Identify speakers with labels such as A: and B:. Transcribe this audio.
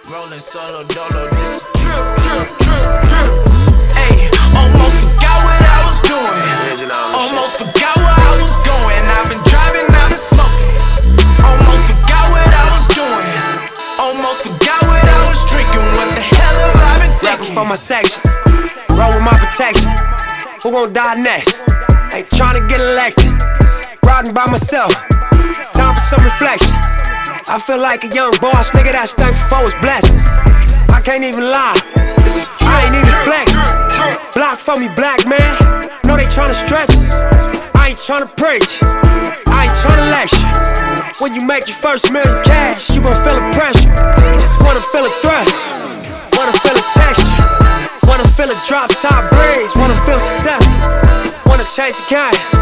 A: Rolling solo dolo, this a trip. Ayy, almost forgot what I was doing. Almost forgot where I was going. I've been driving, I've been smoking. Almost forgot what I was doing. Almost forgot what I was drinking. What the hell have I been thinking?
B: Rapping for my section, roll with my protection. Who gon' die next? Ain't tryna get elected. Riding by myself, time for some reflection. I feel like a young boss, nigga that's thankful for his blessings. I can't even lie, I ain't even flexing. Block for me, black man, know they tryna stretch us. I ain't tryna preach, I ain't tryna lecture. When you make your first million cash, you gon' feel the pressure. Just wanna feel a thrust, wanna feel a texture. Wanna feel a drop top breeze, wanna feel successful. Wanna chase a game.